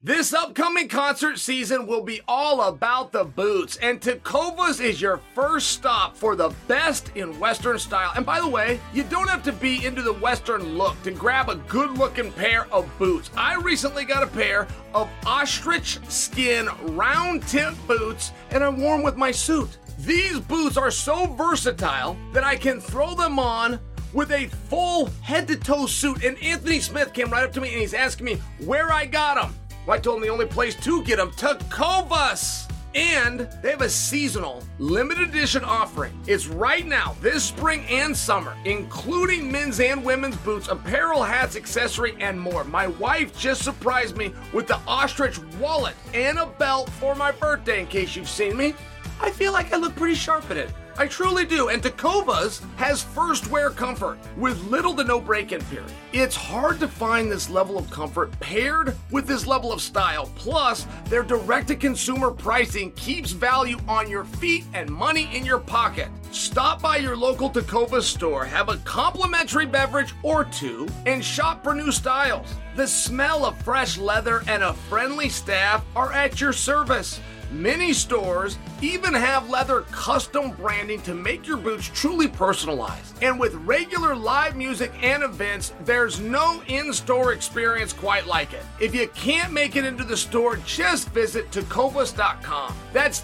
This upcoming concert season will be all about the boots, and Tecovas is your first stop for the best in Western style. And by the way, you don't have to be into the Western look to grab a good-looking pair of boots. I recently got a pair of ostrich skin round-tip boots, and I wore them with my suit. These boots are so versatile that I can throw them on with a full head-to-toe suit. And Anthony Smith came right up to me and he's asking me where I got them. Well, I told him the only place to get them, Tecovas. And they have a seasonal, limited edition offering. It's right now, this spring and summer, including men's and women's boots, apparel, hats, accessory, and more. My wife just surprised me with the ostrich wallet and a belt for my birthday, in case you've seen me. I feel like I look pretty sharp in it. I truly do. And Tecovas has first wear comfort with little to no break-in period. It's hard to find this level of comfort paired with this level of style. Plus, their direct-to-consumer pricing keeps value on your feet and money in your pocket. Stop by your local Tecovas store, have a complimentary beverage or two, and shop for new styles. The smell of fresh leather and a friendly staff are at your service. Many stores even have leather custom branding to make your boots truly personalized. And with regular live music and events, there's no in-store experience quite like it. If you can't make it into the store, just visit Tecovas.com. That's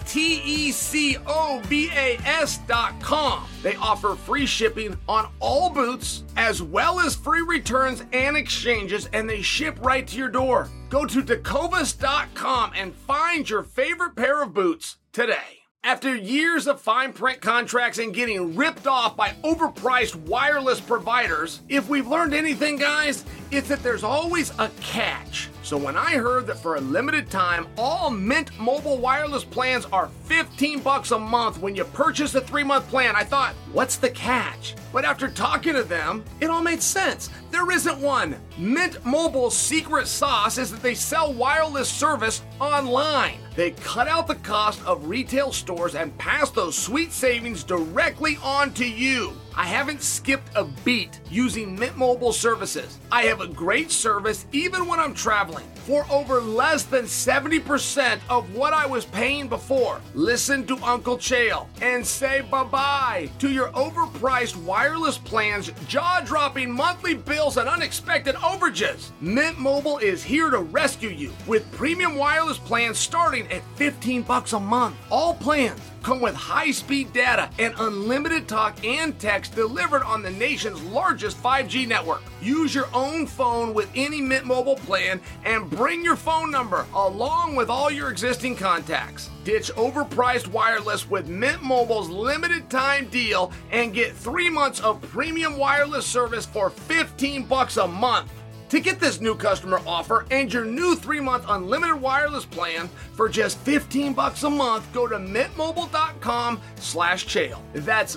Tecovas.com. They offer free shipping on all boots, as well as free returns and exchanges, and they ship right to your door. Go to Tecovas.com and find your favorite pair of boots today. After years of fine print contracts and getting ripped off by overpriced wireless providers, if we've learned anything, guys, it's that there's always a catch. So when I heard that for a limited time, all Mint Mobile wireless plans are $15 a month when you purchase a 3-month plan, I thought, what's the catch? But after talking to them, it all made sense. There isn't one. Mint Mobile's secret sauce is that they sell wireless service online. They cut out the cost of retail stores and pass those sweet savings directly on to you. I haven't skipped a beat using Mint Mobile services. I have a great service even when I'm traveling for over less than 70% of what I was paying before. Listen to Uncle Chael and say bye-bye to your overpriced wireless plans, jaw-dropping monthly bills, and unexpected overages. Mint Mobile is here to rescue you with premium wireless plans starting at $15 a month. All plans come with high-speed data and unlimited talk and text delivered on the nation's largest 5G network. Use your own phone with any Mint Mobile plan and bring your phone number along with all your existing contacts. Ditch overpriced wireless with Mint Mobile's limited time deal and get 3 months of premium wireless service for $15 a month. To get this new customer offer and your new 3-month unlimited wireless plan for just $15 a month, go to mintmobile.com/Chael. That's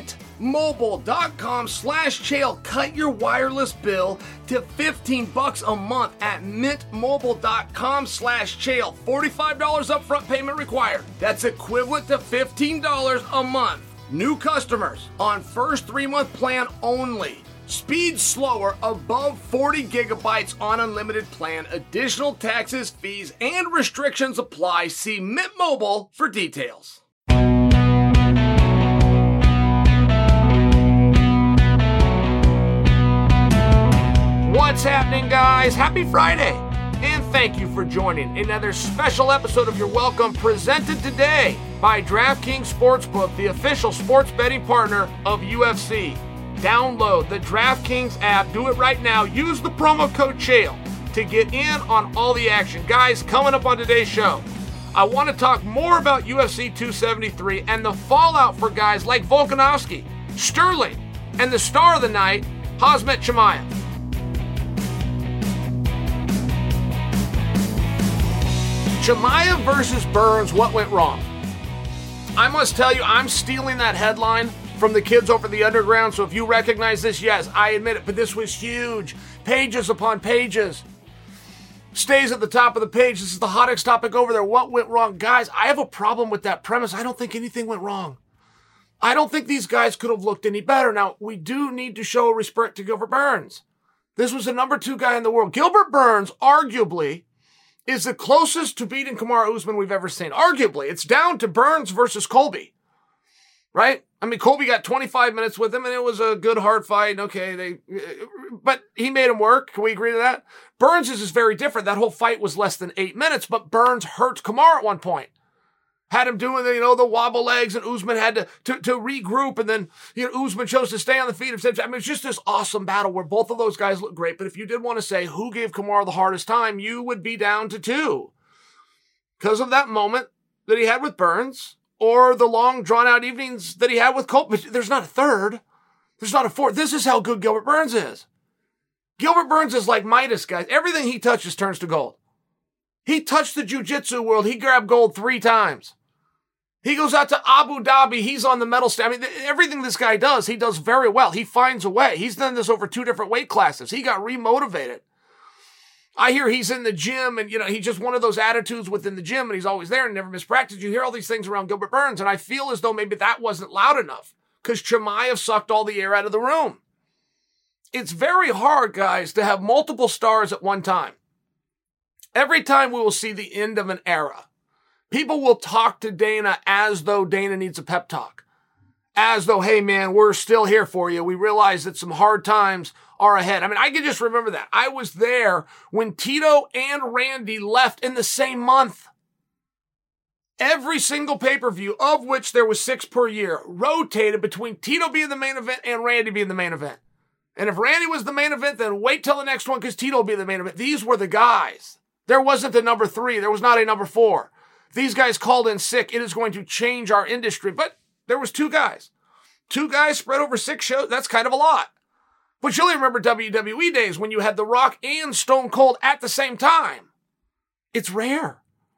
mintmobile.com/Chael. Cut your wireless bill to $15 a month at mintmobile.com/Chael. $45 upfront payment required. That's equivalent to $15 a month. New customers on first 3-month plan only. Speed slower above 40 gigabytes on unlimited plan. Additional taxes, fees, and restrictions apply. See Mint Mobile for details. What's happening, guys? Happy Friday! And thank you for joining another special episode of Your Welcome, presented today by DraftKings Sportsbook, the official sports betting partner of UFC. Download the DraftKings app. Do it right now. Use the promo code Chael to get in on all the action. Guys, coming up on today's show, I want to talk more about UFC 273 and the fallout for guys like Volkanovski, Sterling, and the star of the night, Khamzat Chimaev. Chimaev versus Burns, what went wrong? I must tell you, I'm stealing that headline from the kids over the Underground, so if you recognize this, yes, I admit it, but this was huge. Pages upon pages. Stays at the top of the page. This is the hottest topic over there. What went wrong? Guys, I have a problem with that premise. I don't think anything went wrong. I don't think these guys could have looked any better. Now, we do need to show respect to Gilbert Burns. This was the number 2 guy in the world. Gilbert Burns, arguably, is the closest to beating Kamaru Usman we've ever seen. Arguably, it's down to Burns versus Colby, right? I mean, Colby got 25 minutes with him, and it was a good, hard fight. Okay, but he made him work. Can we agree to that? Burns is very different. That whole fight was less than 8 minutes, but Burns hurt Kamaru at one point. Had him doing the wobble legs, and Usman had to regroup, and then Usman chose to stay on the feet. I mean, it's just this awesome battle where both of those guys look great. But if you did want to say who gave Kamaru the hardest time, you would be down to two. Because of that moment that he had with Burns, or the long, drawn-out evenings that he had with Colby. There's not a third. There's not a fourth. This is how good Gilbert Burns is. Gilbert Burns is like Midas, guys. Everything he touches turns to gold. He touched the jiu-jitsu world. He grabbed gold 3 times. He goes out to Abu Dhabi. He's on the medal stand. I mean, everything this guy does, he does very well. He finds a way. He's done this over 2 different weight classes. He got remotivated. I hear he's in the gym, and, he's just one of those attitudes within the gym, and he's always there and never miss practice. You hear all these things around Gilbert Burns, and I feel as though maybe that wasn't loud enough because Chimaev sucked all the air out of the room. It's very hard, guys, to have multiple stars at one time. Every time we will see the end of an era, people will talk to Dana as though Dana needs a pep talk. As though, hey, man, we're still here for you. We realize that some hard times are ahead. I mean, I can just remember that. I was there when Tito and Randy left in the same month. Every single pay-per-view, of which there was 6 per year, rotated between Tito being the main event and Randy being the main event. And if Randy was the main event, then wait till the next one because Tito will be the main event. These were the guys. There wasn't the number 3. There was not a number 4. These guys called in sick. It is going to change our industry. But there was 2 guys. 2 guys spread over 6 shows. That's kind of a lot. But you'll remember WWE days when you had The Rock and Stone Cold at the same time. It's rare.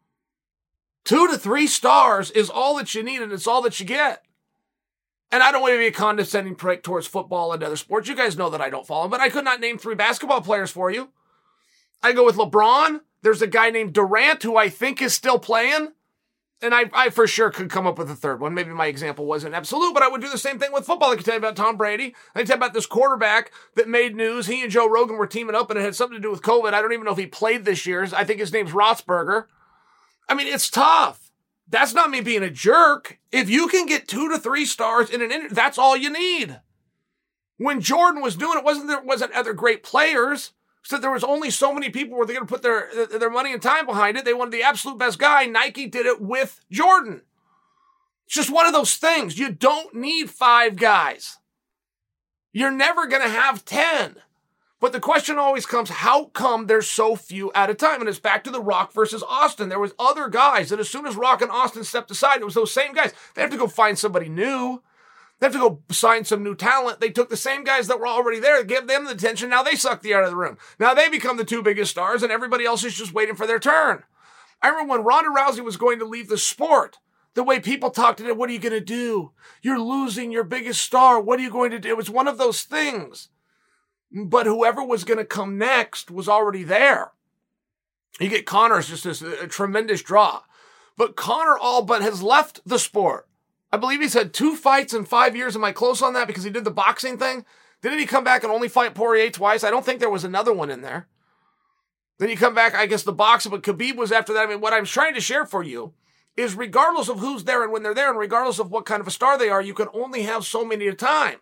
2 to 3 stars is all that you need, and it's all that you get. And I don't want to be a condescending prick towards football and other sports. You guys know that I don't follow them, but I could not name 3 basketball players for you. I go with LeBron. There's a guy named Durant who I think is still playing. And I for sure could come up with a third one. Maybe my example wasn't absolute, but I would do the same thing with football. I could tell you about Tom Brady. I could tell you about this quarterback that made news. He and Joe Rogan were teaming up, and it had something to do with COVID. I don't even know if he played this year. I think his name's Roethlisberger. I mean, it's tough. That's not me being a jerk. If you can get 2 to 3 stars in an interview, that's all you need. When Jordan was doing it, there wasn't other great players. So there was only so many people where they're going to put their money and time behind it. They wanted the absolute best guy. Nike did it with Jordan. It's just one of those things. You don't need 5 guys. You're never going to have 10. But the question always comes, how come there's so few at a time? And it's back to The Rock versus Austin. There was other guys that as soon as Rock and Austin stepped aside, it was those same guys. They have to go find somebody new. They have to go sign some new talent. They took the same guys that were already there, give them the attention. Now they suck the air out of the room. Now they become the 2 biggest stars, and everybody else is just waiting for their turn. I remember when Ronda Rousey was going to leave the sport, the way people talked to her, what are you going to do? You're losing your biggest star. What are you going to do? It was one of those things. But whoever was going to come next was already there. You get Conor as just a tremendous draw. But Conor all but has left the sport. I believe he's had 2 fights in 5 years. Am I close on that? Because he did the boxing thing. Didn't he come back and only fight Poirier twice? I don't think there was another one in there. Then you come back, I guess, the boxing, but Khabib was after that. I mean, what I'm trying to share for you is regardless of who's there and when they're there, and regardless of what kind of a star they are, you can only have so many at a time.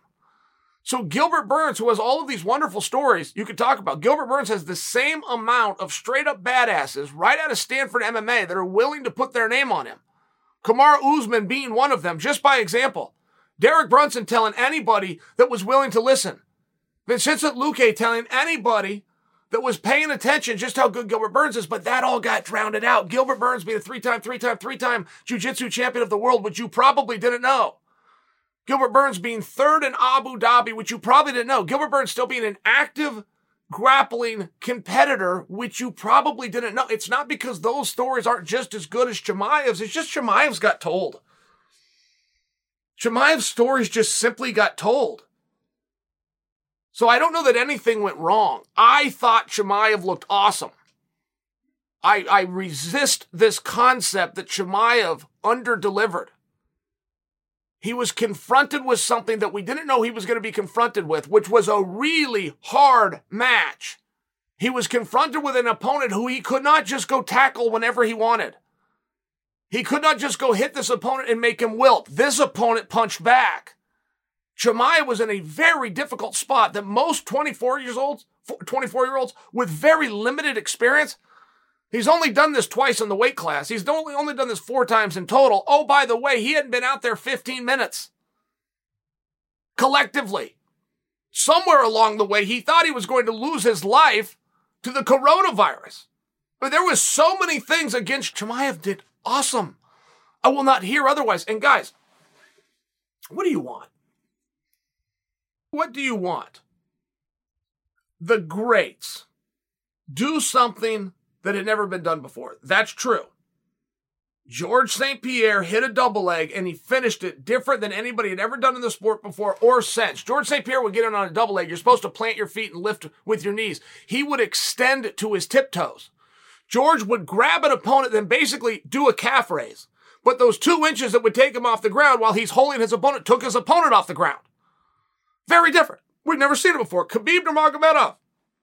So Gilbert Burns, who has all of these wonderful stories you could talk about, Gilbert Burns has the same amount of straight-up badasses right out of Stanford MMA that are willing to put their name on him. Kamaru Usman being one of them, just by example. Derek Brunson telling anybody that was willing to listen. Vincenzo Luque telling anybody that was paying attention just how good Gilbert Burns is, but that all got drowned out. Gilbert Burns being a three-time jiu-jitsu champion of the world, which you probably didn't know. Gilbert Burns being 3rd in Abu Dhabi, which you probably didn't know. Gilbert Burns still being an active grappling competitor, which you probably didn't know. It's not because those stories aren't just as good as Chimaev's. It's just Chimaev's got told. Chimaev's stories just simply got told. So I don't know that anything went wrong. I thought Chimaev looked awesome. I resist this concept that Chimaev underdelivered. He was confronted with something that we didn't know he was going to be confronted with, which was a really hard match. He was confronted with an opponent who he could not just go tackle whenever he wanted. He could not just go hit this opponent and make him wilt. This opponent punched back. Chimaev was in a very difficult spot that most 24-year-olds with very limited experience, he's only done this twice in the weight class. He's only done this 4 times in total. Oh, by the way, he hadn't been out there 15 minutes. Collectively. Somewhere along the way, he thought he was going to lose his life to the coronavirus. But there was so many things against Chimaev did awesome. I will not hear otherwise. And guys, what do you want? What do you want? The greats do something that had never been done before. That's true. George St. Pierre hit a double leg and he finished it different than anybody had ever done in the sport before or since. George St. Pierre would get in on a double leg. You're supposed to plant your feet and lift with your knees. He would extend it to his tiptoes. George would grab an opponent, then basically do a calf raise. But those 2 inches that would take him off the ground while he's holding his opponent took his opponent off the ground. Very different. We've never seen it before. Khabib Nurmagomedov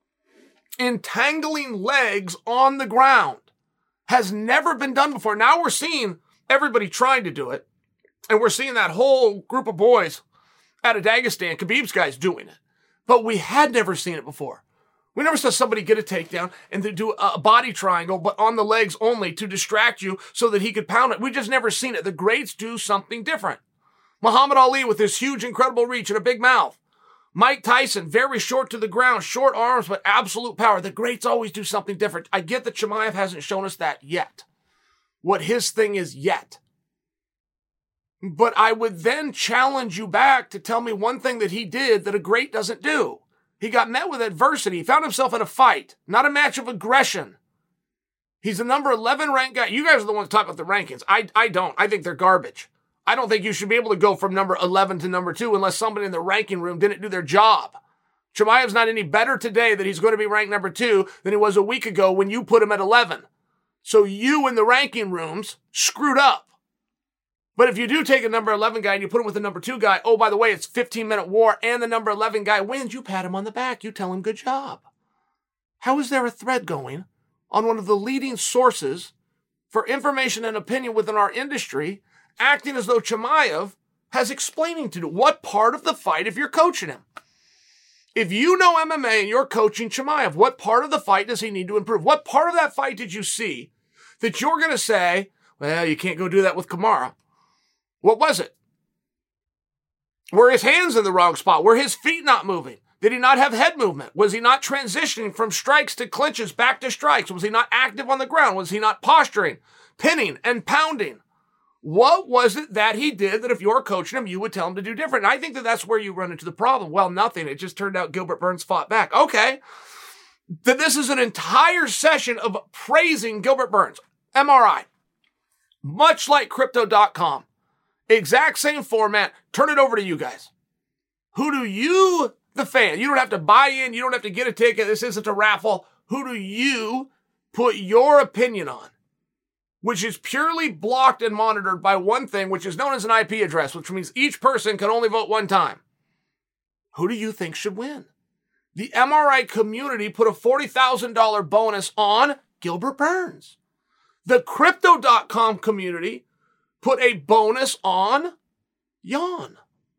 entangling legs on the ground has never been done before. Now we're seeing everybody trying to do it. And we're seeing that whole group of boys out of Dagestan, Khabib's guys, doing it. But we had never seen it before. We never saw somebody get a takedown and to do a body triangle, but on the legs only to distract you so that he could pound it. We just never seen it. The greats do something different. Muhammad Ali with his huge, incredible reach and a big mouth. Mike Tyson, very short to the ground, short arms, but absolute power. The greats always do something different. I get that Chimaev hasn't shown us that yet. What his thing is yet. But I would then challenge you back to tell me one thing that he did that a great doesn't do. He got met with adversity. He found himself in a fight, not a match of aggression. He's a number 11 ranked guy. You guys are the ones talking about the rankings. I don't. I think they're garbage. I don't think you should be able to go from number 11 to number 2 unless somebody in the ranking room didn't do their job. Chimaev's not any better today that he's going to be ranked number 2 than he was a week ago when you put him at 11. So you in the ranking rooms screwed up. But if you do take a number 11 guy and you put him with the number 2 guy, oh, by the way, it's 15-minute war and the number 11 guy wins, you pat him on the back. You tell him good job. How is there a thread going on one of the leading sources for information and opinion within our industry acting as though Chimaev has explaining to do? What part of the fight if you're coaching him? If you know MMA and you're coaching Chimaev, what part of the fight does he need to improve? What part of that fight did you see that you're going to say, well, you can't go do that with Kamaru? What was it? Were his hands in the wrong spot? Were his feet not moving? Did he not have head movement? Was he not transitioning from strikes to clinches back to strikes? Was he not active on the ground? Was he not posturing, pinning, and pounding? What was it that he did that if you're coaching him, you would tell him to do different? And I think that that's where you run into the problem. Well, nothing. It just turned out Gilbert Burns fought back. Okay. That this is an entire session of praising Gilbert Burns. MRI. Much like Crypto.com. Exact same format. Turn it over to you guys. Who do you, the fan, you don't have to buy in. You don't have to get a ticket. This isn't a raffle. Who do you put your opinion on? Which is purely blocked and monitored by one thing, which is known as an IP address, which means each person can only vote one time. Who do you think should win? The MRI community put a $40,000 bonus on Gilbert Burns. The Crypto.com community put a bonus on Jan.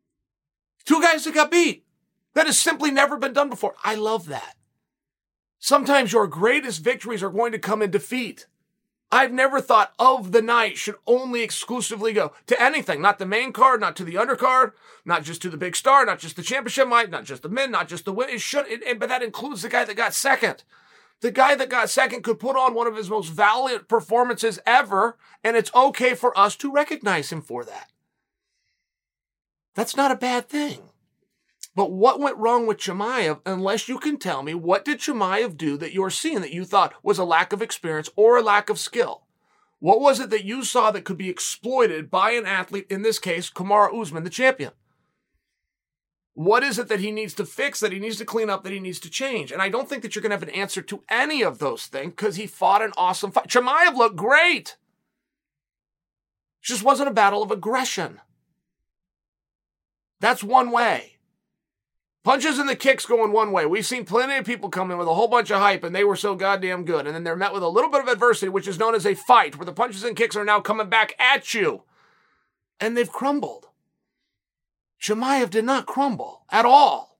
2 guys that got beat. That has simply never been done before. I love that. Sometimes your greatest victories are going to come in defeat. I've never thought of the night should only exclusively go to anything, not the main card, not to the undercard, not just to the big star, not just the championship fight, not just the men, not just the win. But that includes the guy that got second. The guy that got second could put on one of his most valiant performances ever, and it's okay for us to recognize him for that. That's not a bad thing. But what went wrong with Chimaev, unless you can tell me, what did Chimaev do that you're seeing that you thought was a lack of experience or a lack of skill? What was it that you saw that could be exploited by an athlete, in this case, Kamaru Usman, the champion? What is it that he needs to fix, that he needs to clean up, that he needs to change? And I don't think that you're going to have an answer to any of those things because he fought an awesome fight. Chimaev looked great. It just wasn't a battle of aggression. That's one way. Punches and the kicks going one way. We've seen plenty of people come in with a whole bunch of hype, and they were so goddamn good. And then they're met with a little bit of adversity, which is known as a fight, where the punches and kicks are now coming back at you. And they've crumbled. Chimaev did not crumble at all.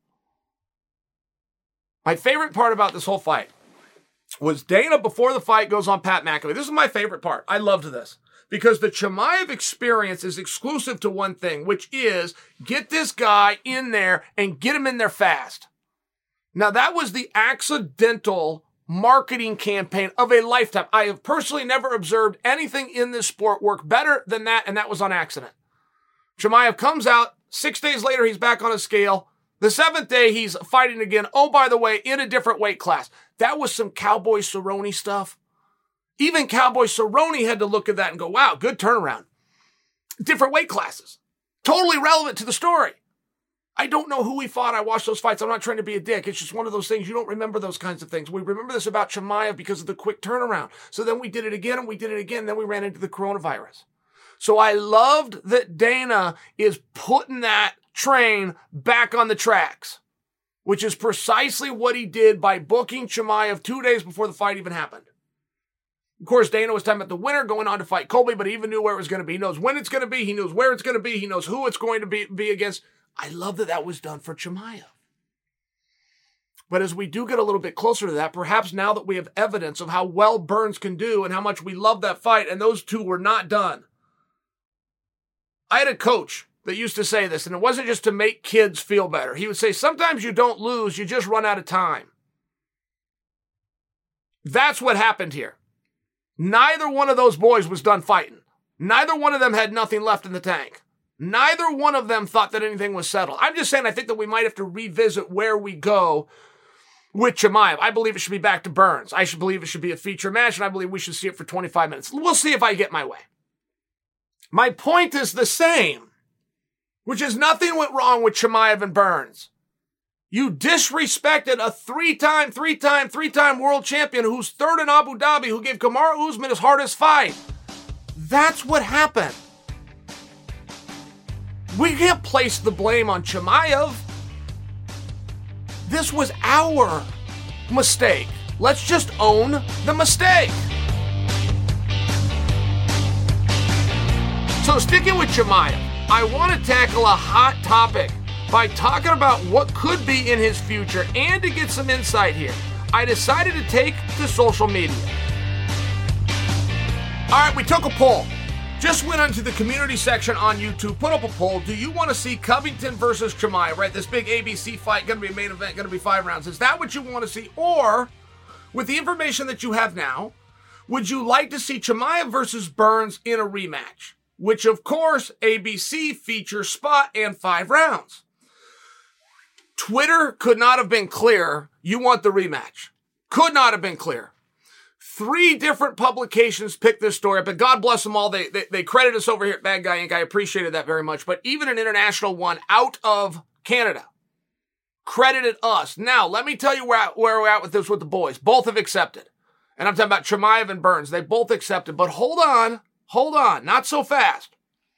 My favorite part about this whole fight was Dana, before the fight, goes on Pat McAfee. This is my favorite part. I loved this. Because the Chimaev experience is exclusive to one thing, which is get this guy in there and get him in there fast. Now, that was the accidental marketing campaign of a lifetime. I have personally never observed anything in this sport work better than that, and that was on accident. Chimaev comes out. 6 days later, he's back on a scale. The 7th day, he's fighting again. Oh, by the way, in a different weight class. That was some Cowboy Cerrone stuff. Even Cowboy Cerrone had to look at that and go, wow, good turnaround. Different weight classes. Totally relevant to the story. I don't know who he fought. I watched those fights. I'm not trying to be a dick. It's just one of those things. You don't remember those kinds of things. We remember this about Chimaev because of the quick turnaround. So then we did it again and we did it again. Then we ran into the coronavirus. So I loved that Dana is putting that train back on the tracks, which is precisely what he did by booking Chimaev 2 days before the fight even happened. Of course, Dana was talking about the winner going on to fight Colby, but he even knew where it was going to be. He knows when it's going to be. He knows where it's going to be. He knows who it's going to be against. I love that that was done for Chimaev. But as we do get a little bit closer to that, perhaps now that we have evidence of how well Burns can do and how much we love that fight, and those two were not done. I had a coach that used to say this, and it wasn't just to make kids feel better. He would say, sometimes you don't lose, you just run out of time. That's what happened here. Neither one of those boys was done fighting. Neither one of them had nothing left in the tank. Neither one of them thought that anything was settled. I'm just saying I think that we might have to revisit where we go with Chimaev. I believe it should be back to Burns. I should believe it should be a feature match, and I believe we should see it for 25 minutes. We'll see if I get my way. My point is the same, which is nothing went wrong with Chimaev and Burns. You disrespected a three-time world champion who's third in Abu Dhabi, who gave Kamaru Usman his hardest fight. That's what happened. We can't place the blame on Chimaev. This was our mistake. Let's just own the mistake. So sticking with Chimaev, I want to tackle a hot topic by talking about what could be in his future, and to get some insight here, I decided to take to social media. All right, we took a poll. Just went onto the community section on YouTube, put up a poll. Do you want to see Covington versus Chimaev, right? This big ABC fight, going to be a main event, going to be 5 rounds. Is that what you want to see? Or, with the information that you have now, would you like to see Chimaev versus Burns in a rematch? Which, of course, ABC features spot and 5 rounds. Twitter could not have been clearer. You want the rematch. Could not have been clearer. 3 different publications picked this story up, and God bless them all. They credit us over here at Bad Guy Inc. I appreciated that very much. But even an international one out of Canada credited us. Now, let me tell you where we're at with this with the boys. Both have accepted. And I'm talking about Chimaev and Burns. They both accepted. But hold on. Not so fast.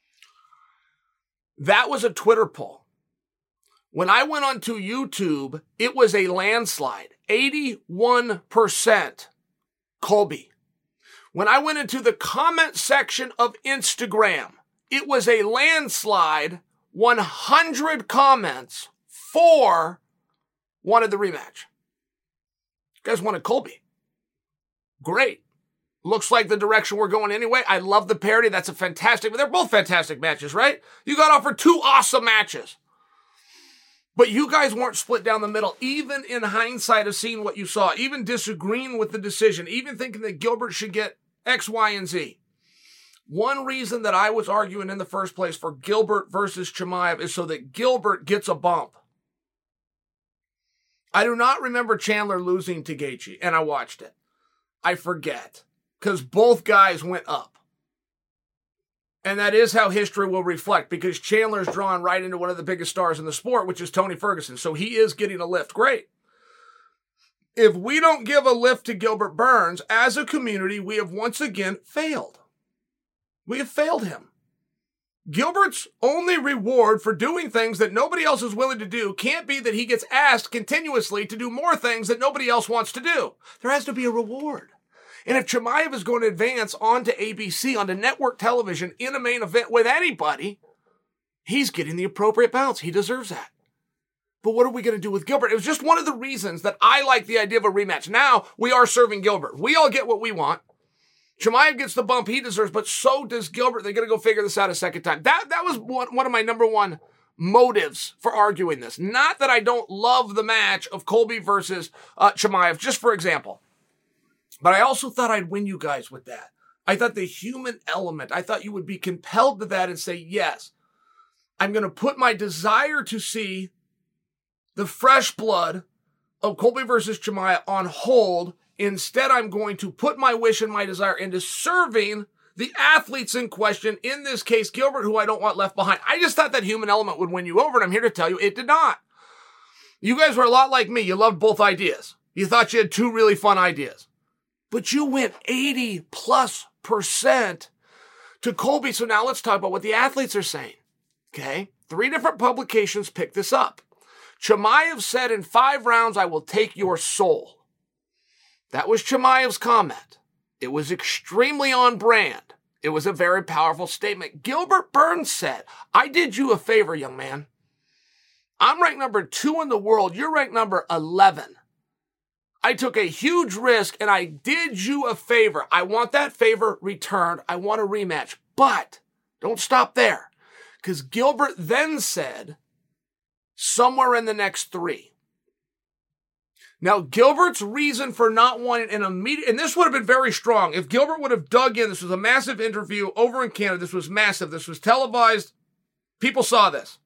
That was a Twitter poll. When I went onto YouTube, it was a landslide. 81% Colby. When I went into the comment section of Instagram, it was a landslide. 100 comments for wanted the rematch. You guys wanted Colby. Great. Looks like the direction we're going anyway. I love the parody. That's a fantastic, they're both fantastic matches, right? You got offered 2 awesome matches. But you guys weren't split down the middle, even in hindsight of seeing what you saw, even disagreeing with the decision, even thinking that Gilbert should get X, Y, and Z. One reason that I was arguing in the first place for Gilbert versus Chimaev is so that Gilbert gets a bump. I do not remember Chandler losing to Gaethje, and I watched it. I forget, because both guys went up. And that is how history will reflect, because Chandler's drawn right into one of the biggest stars in the sport, which is Tony Ferguson. So he is getting a lift. Great. If we don't give a lift to Gilbert Burns, as a community, we have once again failed. We have failed him. Gilbert's only reward for doing things that nobody else is willing to do can't be that he gets asked continuously to do more things that nobody else wants to do. There has to be a reward. And if Chimaev is going to advance onto ABC, onto network television in a main event with anybody, he's getting the appropriate bounce. He deserves that. But what are we going to do with Gilbert? It was just one of the reasons that I like the idea of a rematch. Now we are serving Gilbert. We all get what we want. Chimaev gets the bump he deserves, but so does Gilbert. They're going to go figure this out a second time. That was one of my number one motives for arguing this. Not that I don't love the match of Colby versus Chimaev, just for example. But I also thought I'd win you guys with that. I thought the human element, I thought you would be compelled to that and say, yes, I'm going to put my desire to see the fresh blood of Colby versus Chimaev on hold. Instead, I'm going to put my wish and my desire into serving the athletes in question, in this case, Gilbert, who I don't want left behind. I just thought that human element would win you over, and I'm here to tell you it did not. You guys were a lot like me. You loved both ideas. You thought you had two really fun ideas. But you went 80+% to Colby. So now let's talk about what the athletes are saying. Okay? 3 different publications picked this up. Chimaev said, in 5 rounds, I will take your soul. That was Chimaev's comment. It was extremely on brand. It was a very powerful statement. Gilbert Burns said, I did you a favor, young man. I'm ranked number 2 in the world. You're ranked number 11. I took a huge risk and I did you a favor. I want that favor returned. I want a rematch. But don't stop there. Because Gilbert then said, somewhere in the next 3. Now, Gilbert's reason for not wanting an immediate, and this would have been very strong. If Gilbert would have dug in, this was a massive interview over in Canada. This was massive. This was televised. People saw this.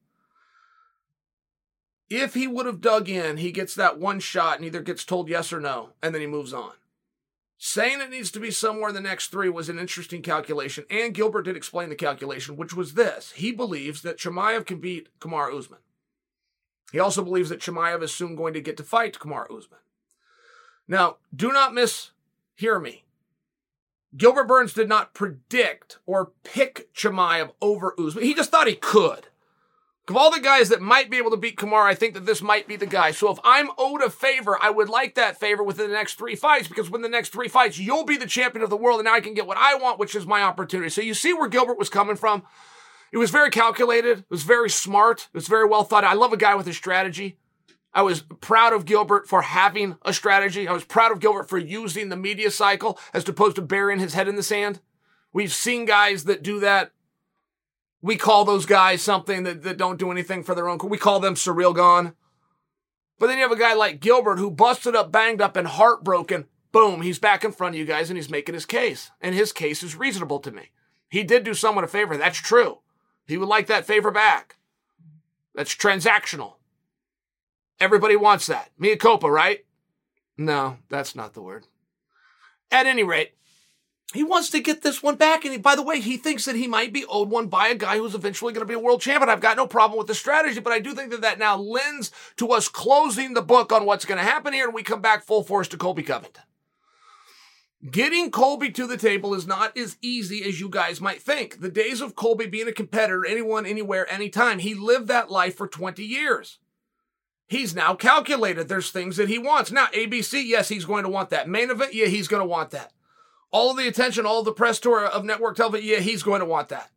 If he would have dug in, he gets that one shot and either gets told yes or no, and then he moves on. Saying it needs to be somewhere in the next 3 was an interesting calculation, and Gilbert did explain the calculation, which was this. He believes that Chimaev can beat Kamaru Usman. He also believes that Chimaev is soon going to get to fight Kamaru Usman. Now, do not mishear me. Gilbert Burns did not predict or pick Chimaev over Usman. He just thought he could. Of all the guys that might be able to beat Kamaru, I think that this might be the guy. So if I'm owed a favor, I would like that favor within the next 3 fights, because within the next 3 fights, you'll be the champion of the world, and now I can get what I want, which is my opportunity. So you see where Gilbert was coming from? It was very calculated. It was very smart. It was very well thought out. I love a guy with a strategy. I was proud of Gilbert for having a strategy. I was proud of Gilbert for using the media cycle as opposed to burying his head in the sand. We've seen guys that do that. We call those guys something that don't do anything for their own. We call them surreal gone. But then you have a guy like Gilbert who busted up, banged up, and heartbroken. Boom, he's back in front of you guys and he's making his case. And his case is reasonable to me. He did do someone a favor. That's true. He would like that favor back. That's transactional. Everybody wants that. Mea culpa, right? No, that's not the word. At any rate, he wants to get this one back. And by the way, he thinks that he might be owed one by a guy who's eventually going to be a world champion. I've got no problem with the strategy, but I do think that now lends to us closing the book on what's going to happen here, and we come back full force to Colby Covington. Getting Colby to the table is not as easy as you guys might think. The days of Colby being a competitor, anyone, anywhere, anytime, he lived that life for 20 years. He's now calculated. There's things that he wants. Now, ABC, yes, he's going to want that. Main event, yeah, he's going to want that. All of the attention, all of the press tour of network television, yeah, he's going to want that.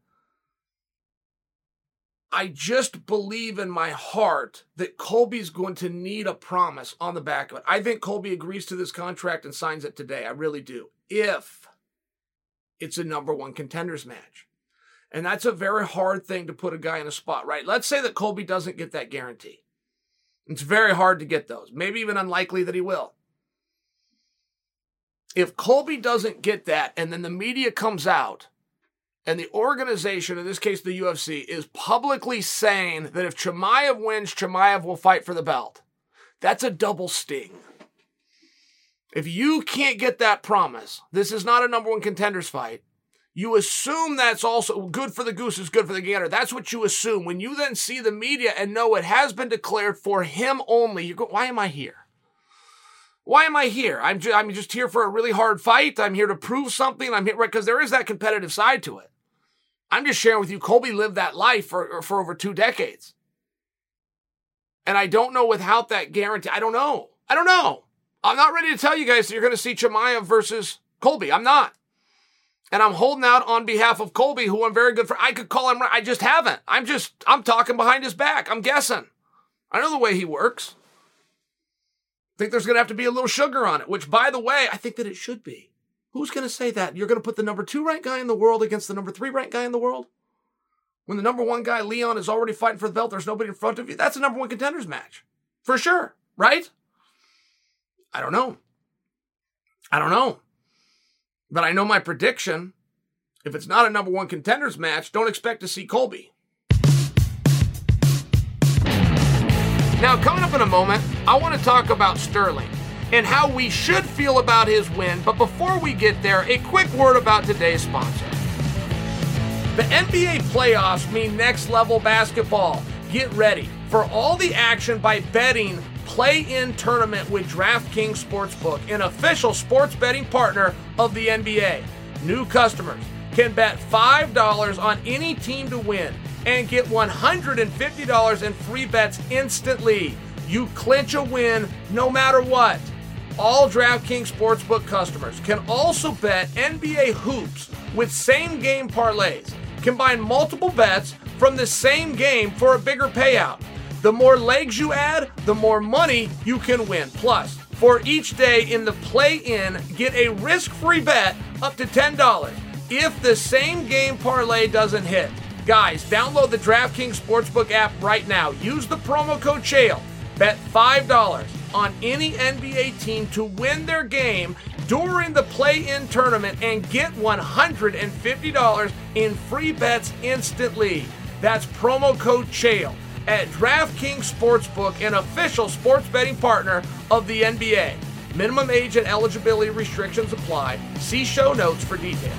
I just believe in my heart that Colby's going to need a promise on the back of it. I think Colby agrees to this contract and signs it today. I really do. If it's a number 1 contenders match. And that's a very hard thing to put a guy in a spot, right? Let's say that Colby doesn't get that guarantee. It's very hard to get those. Maybe even unlikely that he will. If Colby doesn't get that and then the media comes out and the organization, in this case the UFC, is publicly saying that if Chimaev wins, Chimaev will fight for the belt, that's a double sting. If you can't get that promise, this is not a number 1 contenders fight, you assume that's also good for the goose is good for the gander. That's what you assume. When you then see the media and know it has been declared for him only, you go, why am I here? Why am I here? I'm just here for a really hard fight. I'm here to prove something. I'm here because there is that competitive side to it. I'm just sharing with you, Colby lived that life for over 2 decades. And I don't know without that guarantee. I don't know. I'm not ready to tell you guys that you're going to see Chimaev versus Colby. I'm not. And I'm holding out on behalf of Colby, who I'm very good for. I could call him. I just haven't. I'm talking behind his back. I'm guessing. I know the way he works. I think there's going to have to be a little sugar on it, which, by the way, I think that it should be. Who's going to say that? You're going to put the number 2 ranked guy in the world against the number 3 ranked guy in the world? When the number 1 guy, Leon, is already fighting for the belt, there's nobody in front of you. That's a number 1 contenders match. For sure. Right? I don't know. But I know my prediction. If it's not a number 1 contenders match, don't expect to see Colby. Now, coming up in a moment, I want to talk about Sterling and how we should feel about his win. But before we get there, a quick word about today's sponsor. The NBA playoffs mean next level basketball. Get ready for all the action by betting Play-In Tournament with DraftKings Sportsbook, an official sports betting partner of the NBA. New customers can bet $5 on any team to win and get $150 in free bets instantly. You clinch a win no matter what. All DraftKings Sportsbook customers can also bet NBA hoops with same-game parlays. Combine multiple bets from the same game for a bigger payout. The more legs you add, the more money you can win. Plus, for each day in the play-in, get a risk-free bet up to $10 if the same game parlay doesn't hit. Guys, download the DraftKings Sportsbook app right now. Use the promo code Chael. Bet $5 on any NBA team to win their game during the play-in tournament and get $150 in free bets instantly. That's promo code Chael at DraftKings Sportsbook, an official sports betting partner of the NBA. Minimum age and eligibility restrictions apply. See show notes for details.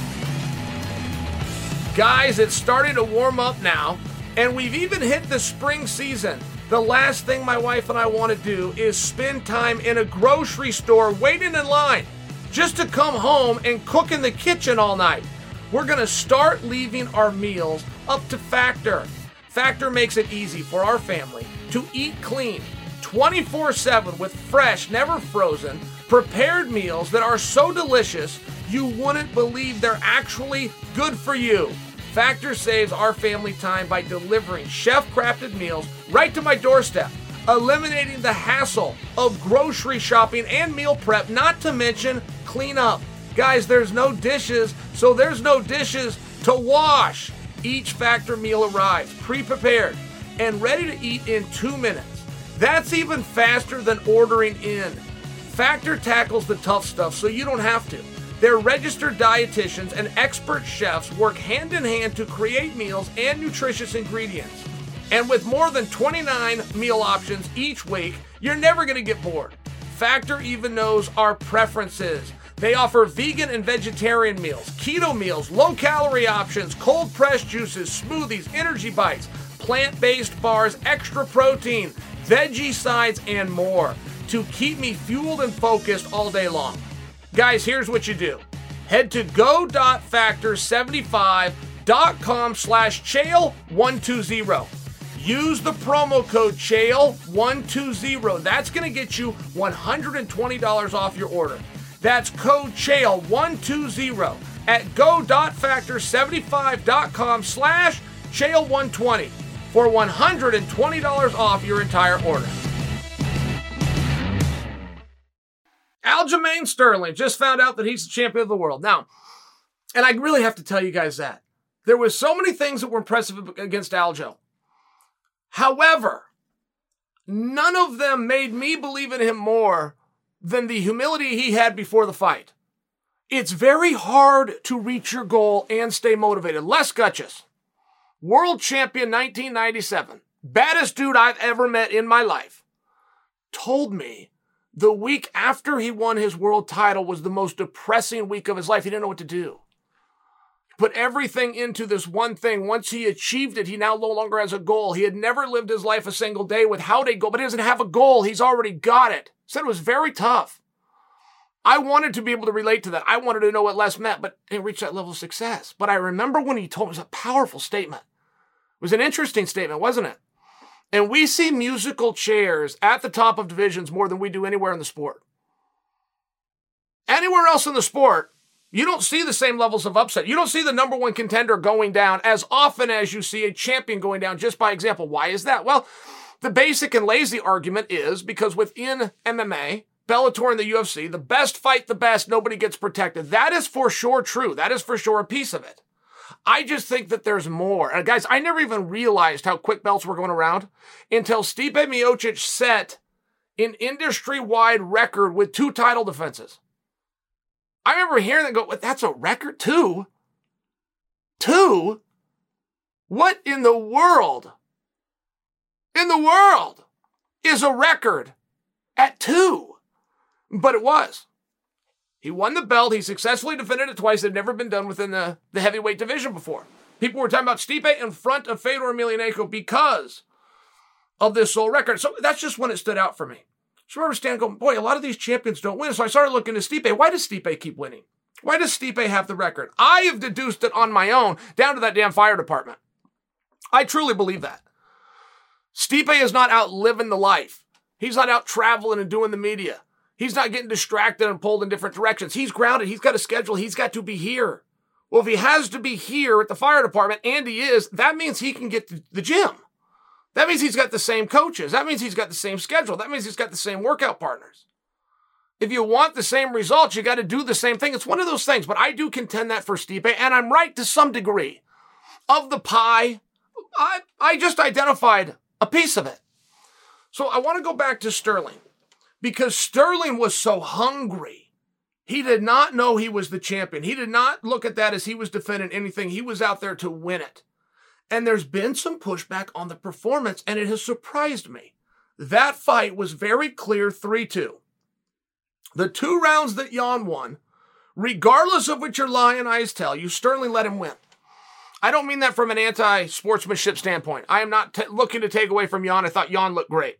Guys, it's starting to warm up now, and we've even hit the spring season. The last thing my wife and I want to do is spend time in a grocery store waiting in line just to come home and cook in the kitchen all night. We're going to start leaving our meals up to Factor. Factor makes it easy for our family to eat clean 24/7 with fresh, never frozen, prepared meals that are so delicious you wouldn't believe they're actually good for you. Factor saves our family time by delivering chef-crafted meals right to my doorstep, eliminating the hassle of grocery shopping and meal prep, not to mention cleanup. Guys, there's no dishes, so there's no dishes to wash. Each Factor meal arrives pre-prepared and ready to eat in 2 minutes. That's even faster than ordering in. Factor tackles the tough stuff so you don't have to. Their registered dietitians and expert chefs work hand in hand to create meals and nutritious ingredients. And with more than 29 meal options each week, you're never going to get bored. Factor even knows our preferences. They offer vegan and vegetarian meals, keto meals, low-calorie options, cold-pressed juices, smoothies, energy bites, plant-based bars, extra protein, veggie sides, and more to keep me fueled and focused all day long. Guys, here's what you do. Head to go.factor75.com/Chael120. Use the promo code Chael120. That's going to get you $120 off your order. That's code Chael120 at go.factor75.com/Chael120 for $120 off your entire order. Aljamain Sterling just found out that he's the champion of the world. Now, and I really have to tell you guys that. There were so many things that were impressive against Aljo. However, none of them made me believe in him more than the humility he had before the fight. It's very hard to reach your goal and stay motivated. Les Gutches, world champion 1997, baddest dude I've ever met in my life, told me the week after he won his world title was the most depressing week of his life. He didn't know what to do. Put everything into this one thing. Once he achieved it, he now no longer has a goal. He had never lived his life a single day without a goal, but he doesn't have a goal. He's already got it. Said it was very tough. I wanted to be able to relate to that. I wanted to know what Les meant, but didn't reach that level of success. But I remember when he told me, it was a powerful statement. It was an interesting statement, wasn't it? And we see musical chairs at the top of divisions more than we do anywhere in the sport. Anywhere else in the sport, you don't see the same levels of upset. You don't see the number one contender going down as often as you see a champion going down, just by example. Why is that? Well, the basic and lazy argument is because within MMA, Bellator and the UFC, the best fight the best, nobody gets protected. That is for sure true. That is for sure a piece of it. I just think that there's more. And guys, I never even realized how quick belts were going around until Stipe Miocic set an industry-wide record with 2 title defenses. I remember hearing them go, that's a record? 2? 2? What in the world is a record at 2? But it was. He won the belt. He successfully defended it twice. It had never been done within the heavyweight division before. People were talking about Stipe in front of Fedor Emelianenko because of this sole record. So that's just when it stood out for me. So I remember standing going, boy, a lot of these champions don't win. So I started looking at Stipe. Why does Stipe keep winning? Why does Stipe have the record? I have deduced it on my own down to that damn fire department. I truly believe that. Stipe is not out living the life. He's not out traveling and doing the media. He's not getting distracted and pulled in different directions. He's grounded. He's got a schedule. He's got to be here. Well, if he has to be here at the fire department, and he is, that means he can get to the gym. That means he's got the same coaches. That means he's got the same schedule. That means he's got the same workout partners. If you want the same results, you got to do the same thing. It's one of those things, but I do contend that for Stipe, and I'm right to some degree. Of the pie, I just identified a piece of it. So I want to go back to Sterling. Because Sterling was so hungry. He did not know he was the champion. He did not look at that as he was defending anything. He was out there to win it. And there's been some pushback on the performance, and it has surprised me. That fight was very clear 3-2. The 2 rounds that Jan won, regardless of what your lion eyes tell you, Sterling let him win. I don't mean that from an anti-sportsmanship standpoint. I am not looking to take away from Jan. I thought Jan looked great.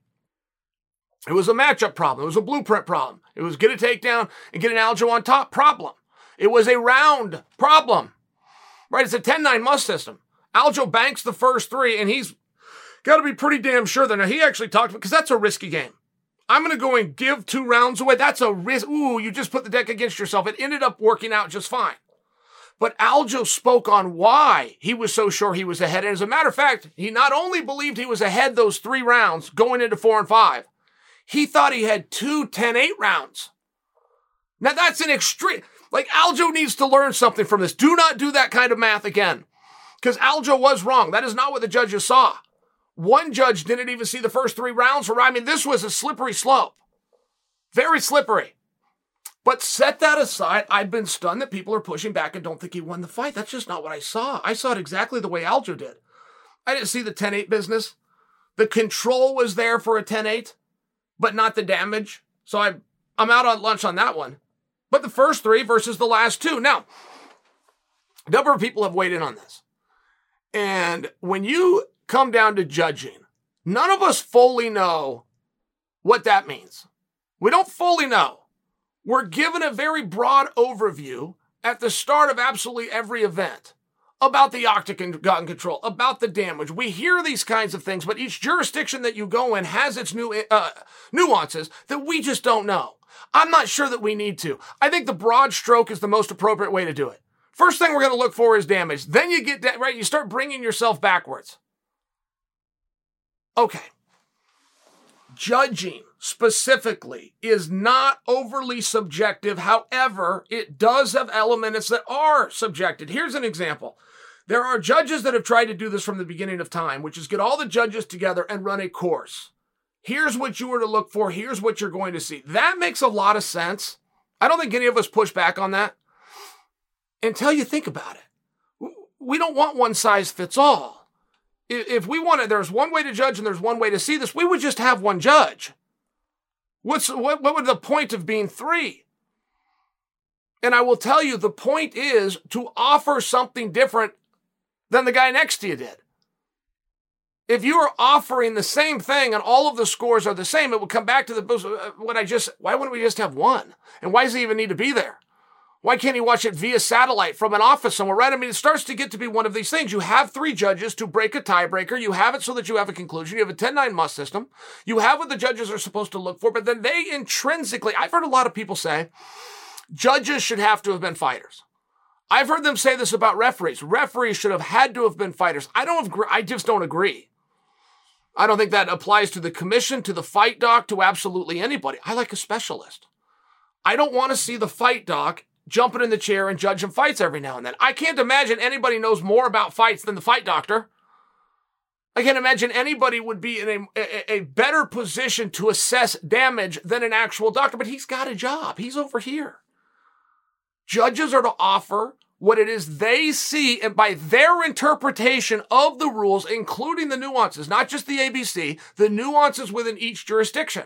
It was a matchup problem. It was a blueprint problem. It was get a takedown and get an Aljo on top problem. It was a round problem. Right? It's a 10-9 must system. Aljo banks the first 3, and he's got to be pretty damn sure that now he actually talked about, because that's a risky game. I'm going to go and give 2 rounds away. That's a risk. Ooh, you just put the deck against yourself. It ended up working out just fine. But Aljo spoke on why he was so sure he was ahead. And as a matter of fact, he not only believed he was ahead those 3 rounds going into 4 and 5, he thought he had 2 10-8 rounds. Now that's an extreme, like Aljo needs to learn something from this. Do not do that kind of math again. Because Aljo was wrong. That is not what the judges saw. One judge didn't even see the first 3 rounds. I mean, this was a slippery slope. Very slippery. But set that aside, I've been stunned that people are pushing back and don't think he won the fight. That's just not what I saw. I saw it exactly the way Aljo did. I didn't see the 10-8 business. The control was there for a 10-8. But not the damage. So I'm out on lunch on that one. But the first 3 versus the last 2. Now, a number of people have weighed in on this. And when you come down to judging, none of us fully know what that means. We don't fully know. We're given a very broad overview at the start of absolutely every event about the octagon control, about the damage. We hear these kinds of things, but each jurisdiction that you go in has its nuances that we just don't know. I'm not sure that we need to. I think the broad stroke is the most appropriate way to do it. First thing we're going to look for is damage. Then you get that right. You start bringing yourself backwards. Okay. Judging specifically is not overly subjective. However, it does have elements that are subjective. Here's an example. There are judges that have tried to do this from the beginning of time, which is get all the judges together and run a course. Here's what you were to look for. Here's what you're going to see. That makes a lot of sense. I don't think any of us push back on that until you think about it. We don't want one size fits all. If we wanted, there's one way to judge and there's one way to see this, we would just have one judge. What would the point of being 3? And I will tell you, the point is to offer something different than the guy next to you did. If you are offering the same thing and all of the scores are the same, it would come back to why wouldn't we just have one? And why does he even need to be there? Why can't he watch it via satellite from an office somewhere, right? I mean, it starts to get to be one of these things. You have 3 judges to break a tiebreaker. You have it so that you have a conclusion. You have a 10-9 must system. You have what the judges are supposed to look for, but then they intrinsically, I've heard a lot of people say, judges should have to have been fighters. I've heard them say this about referees. Referees should have had to have been fighters. I just don't agree. I don't think that applies to the commission, to the fight doc, to absolutely anybody. I like a specialist. I don't want to see the fight doc jumping in the chair and judging fights every now and then. I can't imagine anybody knows more about fights than the fight doctor. I can't imagine anybody would be in a better position to assess damage than an actual doctor, but he's got a job. He's over here. Judges are to offer what it is they see, and by their interpretation of the rules, including the nuances, not just the ABC, the nuances within each jurisdiction.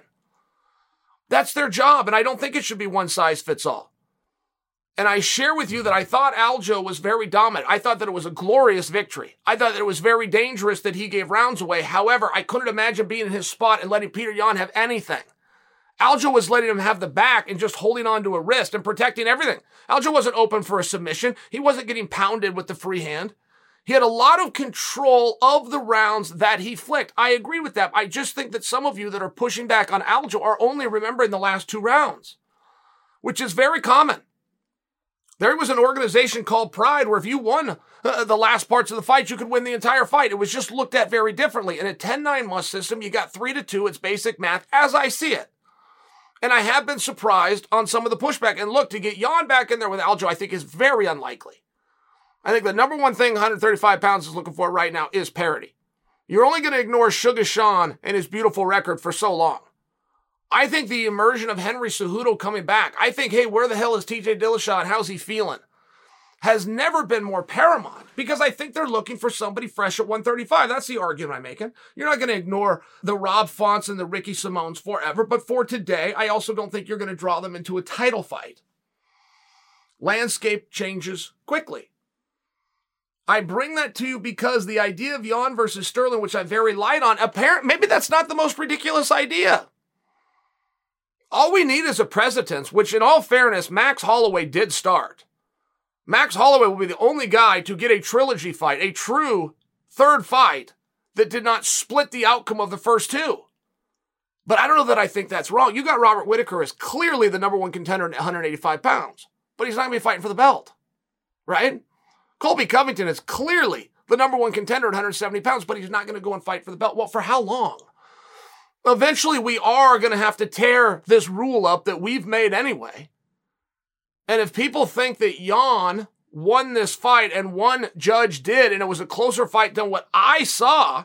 That's their job, and I don't think it should be one size fits all. And I share with you that I thought Aljo was very dominant. I thought that it was a glorious victory. I thought that it was very dangerous that he gave rounds away. However, I couldn't imagine being in his spot and letting Petr Yan have anything. Aljo was letting him have the back and just holding on to a wrist and protecting everything. Aljo wasn't open for a submission. He wasn't getting pounded with the free hand. He had a lot of control of the rounds that he flicked. I agree with that. I just think that some of you that are pushing back on Aljo are only remembering the last 2 rounds, which is very common. There was an organization called Pride where if you won the last parts of the fight, you could win the entire fight. It was just looked at very differently. In a 10-9 must system, you got 3-2. It's basic math as I see it. And I have been surprised on some of the pushback. And look, to get Yan back in there with Aljo, I think is very unlikely. I think the number one thing 135 pounds is looking for right now is parity. You're only going to ignore Sugar Sean and his beautiful record for so long. I think the immersion of Henry Cejudo coming back, I think, hey, where the hell is TJ Dillashaw and how's he feeling, has never been more paramount because I think they're looking for somebody fresh at 135. That's the argument I'm making. You're not going to ignore the Rob Fonts and the Ricky Simones forever, but for today, I also don't think you're going to draw them into a title fight. Landscape changes quickly. I bring that to you because the idea of Yan versus Sterling, which I'm very light on, maybe that's not the most ridiculous idea. All we need is a precedence, which in all fairness, Max Holloway did start. Max Holloway will be the only guy to get a trilogy fight, a true third fight that did not split the outcome of the first 2. But I don't know that I think that's wrong. You got Robert Whittaker as clearly the number 1 contender at 185 pounds, but he's not going to be fighting for the belt, right? Colby Covington is clearly the number 1 contender at 170 pounds, but he's not going to go and fight for the belt. Well, for how long? Eventually, we are going to have to tear this rule up that we've made anyway. And if people think that Yan won this fight and one judge did, and it was a closer fight than what I saw,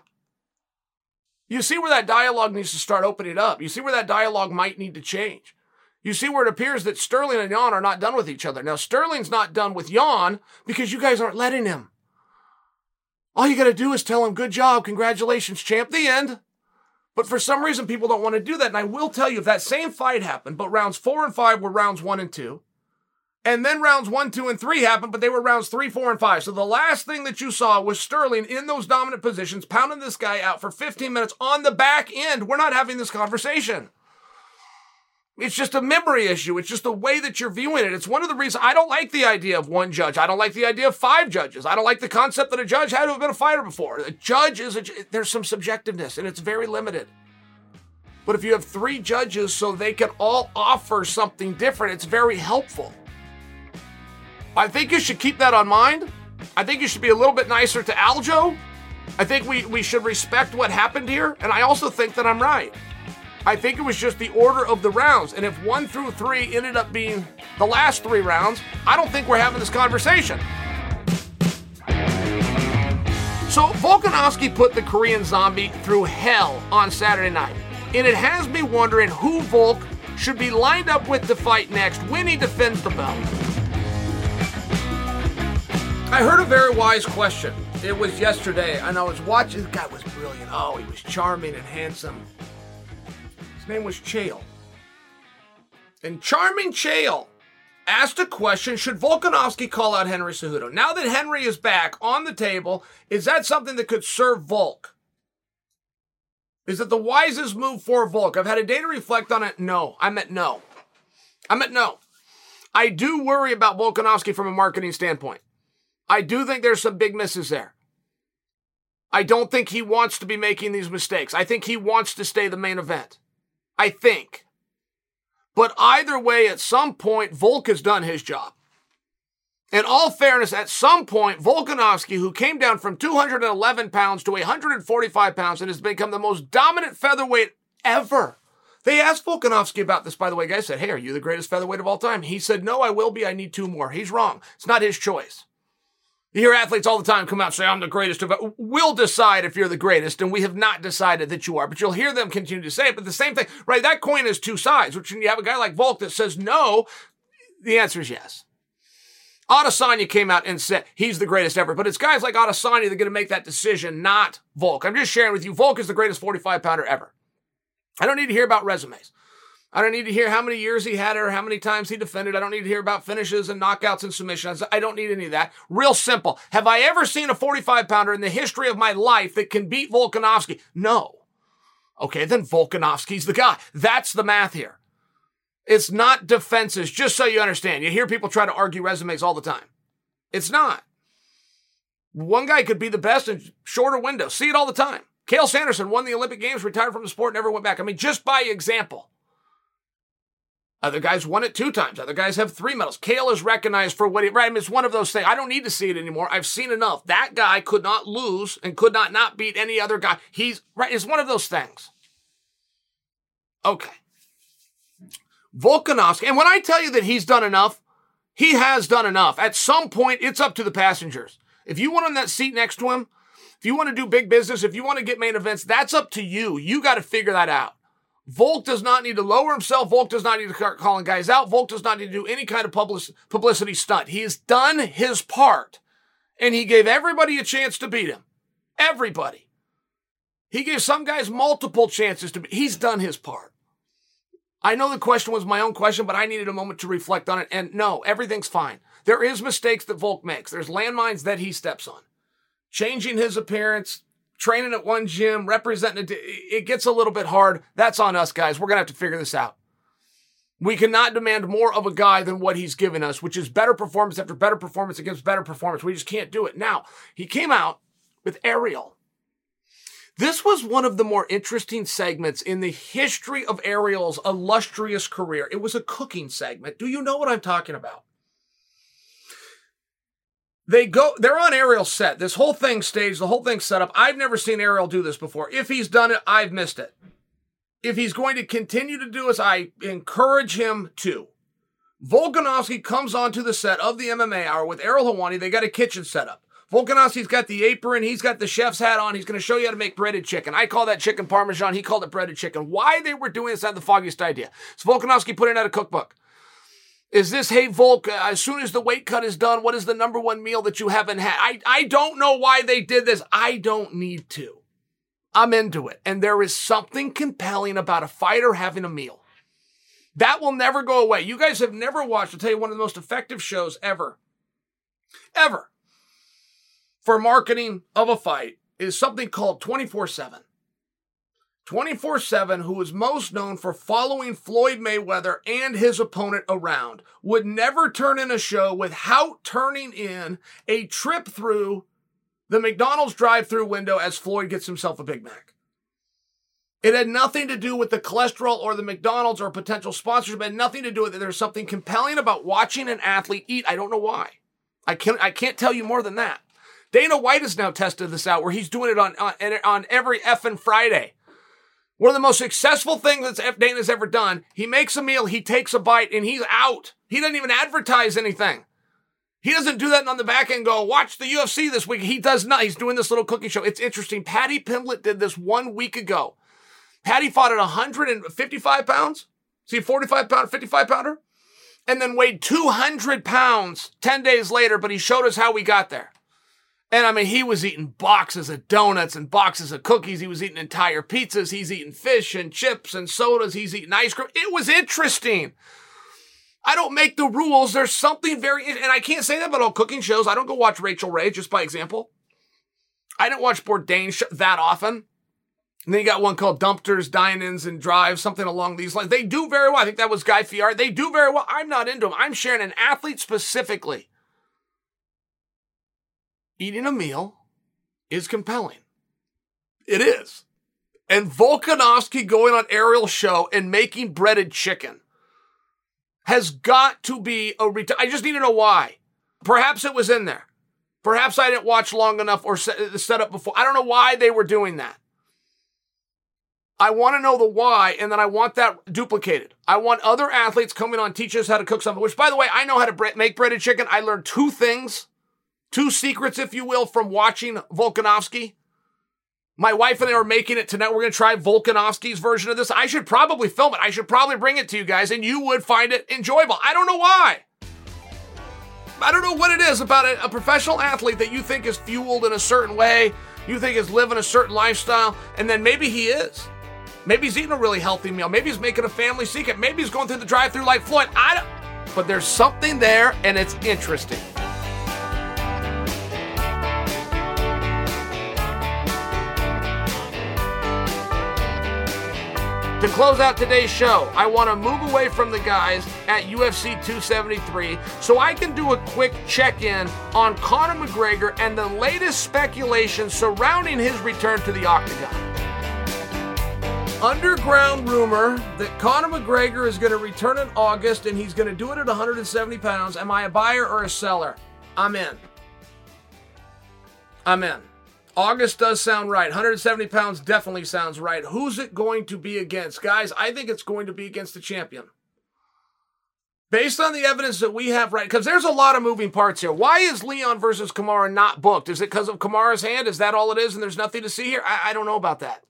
you see where that dialogue needs to start opening up. You see where that dialogue might need to change. You see where it appears that Sterling and Yan are not done with each other. Now, Sterling's not done with Yan because you guys aren't letting him. All you got to do is tell him, good job, congratulations, champ, the end. But for some reason, people don't want to do that. And I will tell you, if that same fight happened, but rounds 4 and 5 were rounds 1 and 2, and then rounds 1, 2, and 3 happened, but they were rounds 3, 4, and 5. So the last thing that you saw was Sterling in those dominant positions, pounding this guy out for 15 minutes on the back end. We're not having this conversation. It's just a memory issue. It's just the way that you're viewing it. It's one of the reasons I don't like the idea of 1 judge. I don't like the idea of 5 judges. I don't like the concept that a judge had to have been a fighter before. A judge there's some subjectiveness, and it's very limited. But if you have 3 judges so they can all offer something different, it's very helpful. I think you should keep that on mind. I think you should be a little bit nicer to Aljo. I think we should respect what happened here, and I also think that I'm right. I think it was just the order of the rounds, and if 1 through 3 ended up being the last 3 rounds, I don't think we're having this conversation. So Volkanovski put the Korean Zombie through hell on Saturday night, and it has me wondering who Volk should be lined up with to fight next when he defends the belt. I heard a very wise question. It was yesterday, and I was watching. The guy was brilliant. Oh, he was charming and handsome. His name was Chael. And Charming Chael asked a question, should Volkanovski call out Henry Cejudo? Now that Henry is back on the table, is that something that could serve Volk? Is it the wisest move for Volk? I've had a day to reflect on it. No. I meant no. I do worry about Volkanovski from a marketing standpoint. I do think there's some big misses there. I don't think he wants to be making these mistakes. I think he wants to stay the main event. I think. But either way, at some point, Volk has done his job. In all fairness, at some point, Volkanovski, who came down from 211 pounds to 145 pounds and has become the most dominant featherweight ever. They asked Volkanovski about this, by the way. Guys said, hey, are you the greatest featherweight of all time? He said, no, I will be. I need 2 more. He's wrong. It's not his choice. You hear athletes all the time come out and say, I'm the greatest of it. We'll decide if you're the greatest, and we have not decided that you are. But you'll hear them continue to say it. But the same thing, right? That coin has 2 sides, which when you have a guy like Volk that says no, the answer is yes. Adesanya came out and said he's the greatest ever. But it's guys like Adesanya that are going to make that decision, not Volk. I'm just sharing with you, Volk is the greatest 45-pounder ever. I don't need to hear about resumes. I don't need to hear how many years he had or how many times he defended. I don't need to hear about finishes and knockouts and submissions. I don't need any of that. Real simple. Have I ever seen a 45-pounder in the history of my life that can beat Volkanovski? No. Okay, then Volkanovski's the guy. That's the math here. It's not defenses, just so you understand. You hear people try to argue resumes all the time. It's not. One guy could be the best in shorter windows. See it all the time. Cael Sanderson won the Olympic Games, retired from the sport, never went back. I mean, just by example. Other guys won it 2 times. Other guys have 3 medals. Cael is recognized for what he, right? I mean, it's one of those things. I don't need to see it anymore. I've seen enough. That guy could not lose and could not beat any other guy. He's, right? It's one of those things. Okay. Volkanovski, and when I tell you that he's done enough, he has done enough. At some point, it's up to the passengers. If you want on that seat next to him, if you want to do big business, if you want to get main events, that's up to you. You got to figure that out. Volk does not need to lower himself. Volk does not need to start calling guys out. Volk does not need to do any kind of publicity stunt. He has done his part, and he gave everybody a chance to beat him. Everybody. He gave some guys multiple chances to beat. He's done his part. I know the question was my own question, but I needed a moment to reflect on it. And no, everything's fine. There is mistakes that Volk makes. There's landmines that he steps on. Changing his appearance, training at one gym, representing it gets a little bit hard. That's on us, guys. We're going to have to figure this out. We cannot demand more of a guy than what he's given us, which is better performance after better performance against better performance. We just can't do it. Now, he came out with Ariel. This was one of the more interesting segments in the history of Ariel's illustrious career. It was a cooking segment. Do you know what I'm talking about? They're on Ariel's set. This whole thing staged, the whole thing set up. I've never seen Ariel do this before. If he's done it, I've missed it. If he's going to continue to do this, I encourage him to. Volkanovski comes onto the set of the MMA Hour with Ariel Helwani. They got a kitchen set up. Volkanovski's got the apron. He's got the chef's hat on. He's going to show you how to make breaded chicken. I call that chicken parmesan. He called it breaded chicken. Why they were doing this, I had the foggiest idea. So Volkanovski put it out a cookbook. Is this, hey, Volk, as soon as the weight cut is done, what is the number 1 meal that you haven't had? I don't know why they did this. I don't need to. I'm into it. And there is something compelling about a fighter having a meal. That will never go away. You guys have never watched, I'll tell you, one of the most effective shows ever. Ever. For marketing of a fight is something called 24/7. 24/7, who is most known for following Floyd Mayweather and his opponent around, would never turn in a show without turning in a trip through the McDonald's drive-thru window as Floyd gets himself a Big Mac. It had nothing to do with the cholesterol or the McDonald's or potential sponsorship. It had nothing to do with it. There's something compelling about watching an athlete eat. I don't know why. I can't tell you more than that. Dana White has now tested this out where he's doing it on every effing Friday. One of the most successful things that Dana's ever done, he makes a meal, he takes a bite, and he's out. He doesn't even advertise anything. He doesn't do that on the back end and go, watch the UFC this week. He does not. He's doing this little cooking show. It's interesting. Paddy Pimblett did this 1 week ago. Paddy fought at 155 pounds. See, 45-pounder, 55-pounder? And then weighed 200 pounds 10 days later, but he showed us how we got there. And I mean, he was eating boxes of donuts and boxes of cookies. He was eating entire pizzas. He's eating fish and chips and sodas. He's eating ice cream. It was interesting. I don't make the rules. There's something very, and I can't say that about all cooking shows. I don't go watch Rachel Ray, just by example. I don't watch Bourdain that often. And then you got one called Dumpsters, Dine-Ins, and Drives, something along these lines. They do very well. I think that was Guy Fieri. They do very well. I'm not into them. I'm sharing an athlete specifically. Eating a meal is compelling. It is. And Volkanovski going on Ariel's show and making breaded chicken has got to be I just need to know why. Perhaps it was in there. Perhaps I didn't watch long enough or set up before. I don't know why they were doing that. I want to know the why, and then I want that duplicated. I want other athletes coming on, teach us how to cook something, which, by the way, I know how to make breaded chicken. I learned two secrets, if you will, from watching Volkanovski. My wife and I are making it tonight. We're going to try Volkanovski's version of this. I should probably film it. I should probably bring it to you guys, and you would find it enjoyable. I don't know why. I don't know what it is about a professional athlete that you think is fueled in a certain way, you think is living a certain lifestyle, and then maybe he is. Maybe he's eating a really healthy meal. Maybe he's making a family secret. Maybe he's going through the drive-thru like Floyd. But there's something there, and it's interesting. To close out today's show, I want to move away from the guys at UFC 273 so I can do a quick check-in on Conor McGregor and the latest speculation surrounding his return to the octagon. Underground rumor that Conor McGregor is going to return in August and he's going to do it at 170 pounds. Am I a buyer or a seller? I'm in. August does sound right. 170 pounds definitely sounds right. Who's it going to be against? Guys, I think it's going to be against the champion. Based on the evidence that we have, right, because there's a lot of moving parts here. Why is Leon versus Kamaru not booked? Is it because of Kamaru's hand? Is that all it is and there's nothing to see here? I don't know about that.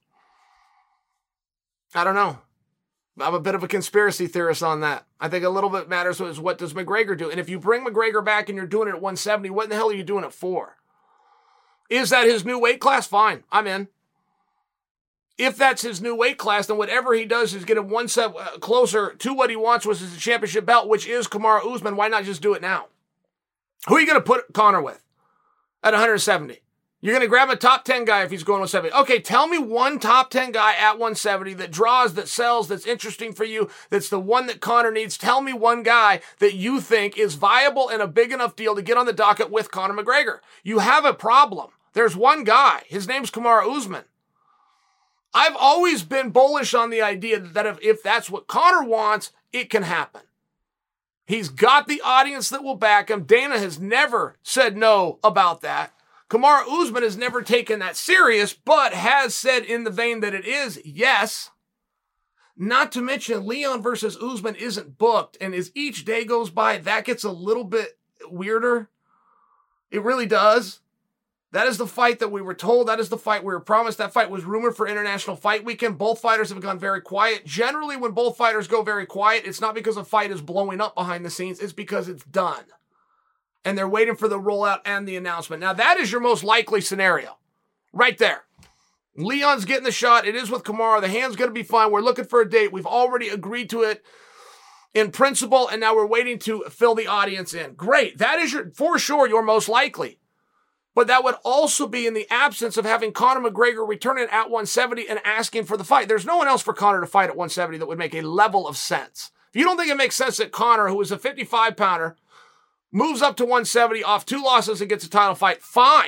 I don't know. I'm a bit of a conspiracy theorist on that. I think a little bit matters is what does McGregor do? And if you bring McGregor back and you're doing it at 170, what in the hell are you doing it for? Is that his new weight class? Fine, I'm in. If that's his new weight class, then whatever he does is get him one step closer to what he wants, which is the championship belt, which is Kamaru Usman. Why not just do it now? Who are you going to put Conor with at 170? You're going to grab a top 10 guy if he's going 170. Okay, tell me one top 10 guy at 170 that draws, that sells, that's interesting for you, that's the one that Conor needs. Tell me one guy that you think is viable and a big enough deal to get on the docket with Conor McGregor. You have a problem. There's one guy. His name's Kamaru Usman. I've always been bullish on the idea that if that's what Conor wants, it can happen. He's got the audience that will back him. Dana has never said no about that. Kamaru Usman has never taken that serious, but has said in the vein that it is, yes. Not to mention, Leon versus Usman isn't booked, and as each day goes by, that gets a little bit weirder. It really does. That is the fight that we were told. That is the fight we were promised. That fight was rumored for International Fight Weekend. Both fighters have gone very quiet. Generally, when both fighters go very quiet, it's not because a fight is blowing up behind the scenes. It's because it's done. And they're waiting for the rollout and the announcement. Now, that is your most likely scenario. Right there. Leon's getting the shot. It is with Kamaru. The hand's going to be fine. We're looking for a date. We've already agreed to it in principle, and now we're waiting to fill the audience in. Great. That is for sure your most likely. But that would also be in the absence of having Conor McGregor returning at 170 and asking for the fight. There's no one else for Conor to fight at 170 that would make a level of sense. If you don't think it makes sense that Conor, who is a 55-pounder, moves up to 170 off 2 losses and gets a title fight, fine.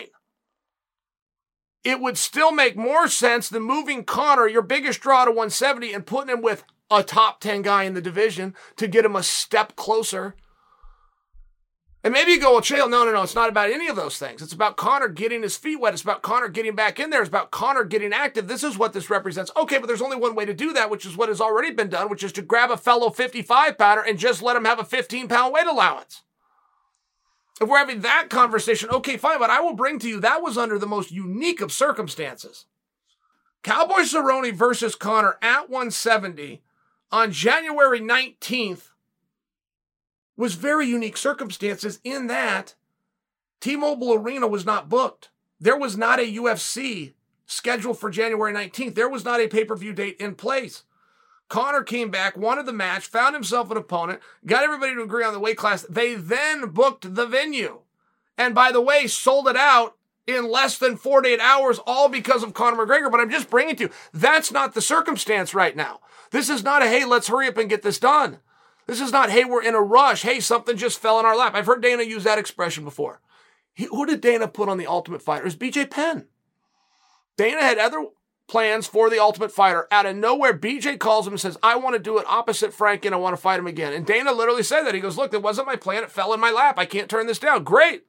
It would still make more sense than moving Conor, your biggest draw, to 170 and putting him with a top 10 guy in the division to get him a step closer. And maybe you go, well, Chael, no, it's not about any of those things. It's about Conor getting his feet wet. It's about Conor getting back in there. It's about Conor getting active. This is what this represents. Okay, but there's only one way to do that, which is what has already been done, which is to grab a fellow 55-pounder and just let him have a 15-pound weight allowance. If we're having that conversation, okay, fine, but I will bring to you, that was under the most unique of circumstances. Cowboy Cerrone versus Conor at 170 on January 19th was very unique circumstances in that T-Mobile Arena was not booked. There was not a UFC scheduled for January 19th. There was not a pay-per-view date in place. Conor came back, wanted the match, found himself an opponent, got everybody to agree on the weight class. They then booked the venue. And by the way, sold it out in less than 48 hours, all because of Conor McGregor. But I'm just bringing it to you, that's not the circumstance right now. This is not a, hey, let's hurry up and get this done. This is not, hey, we're in a rush. Hey, something just fell in our lap. I've heard Dana use that expression before. Who did Dana put on The Ultimate Fighter? It was BJ Penn. Dana had other plans for The Ultimate Fighter. Out of nowhere, BJ calls him and says, I want to do it opposite Frank and I want to fight him again. And Dana literally said that. He goes, look, that wasn't my plan. It fell in my lap. I can't turn this down. Great.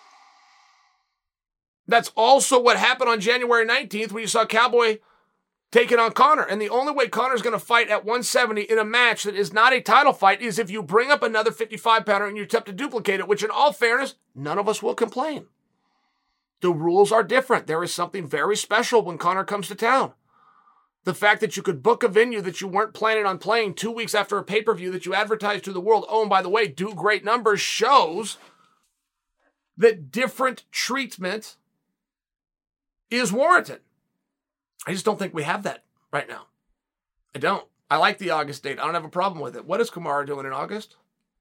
That's also what happened on January 19th when you saw Cowboy taking on Conor. And the only way Conor's going to fight at 170 in a match that is not a title fight is if you bring up another 55-pounder and you attempt to duplicate it, which in all fairness, none of us will complain. The rules are different. There is something very special when Conor comes to town. The fact that you could book a venue that you weren't planning on playing 2 weeks after a pay-per-view that you advertised to the world, oh, and by the way, do great numbers, shows that different treatment is warranted. I just don't think we have that right now. I don't. I like the August date. I don't have a problem with it. What is Kamaru doing in August?